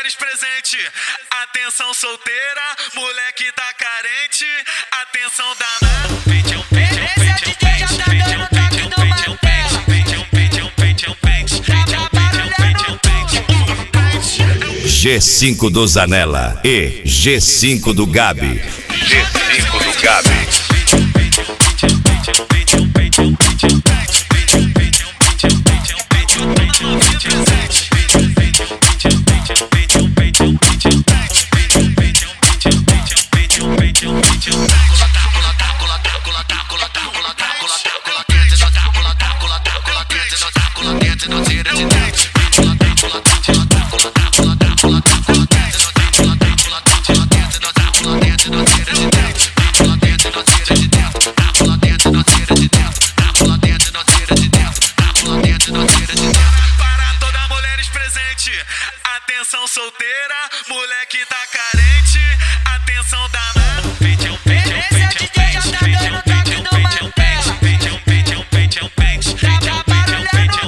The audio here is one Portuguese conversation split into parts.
mulheres presente. Atenção solteira, moleque tá carente. Atenção danada. G5 do Zanella e G5 do Gabi. G5 do Gabi. Atenção solteira, moleque tá carente. Atenção danada. Esse DJ já tá dando toque no martelo. Tá barulhando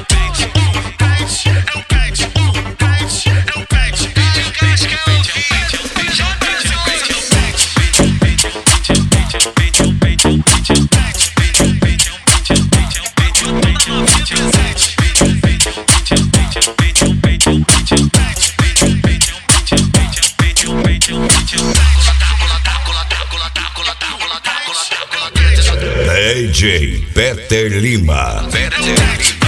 DJ Peter Lima.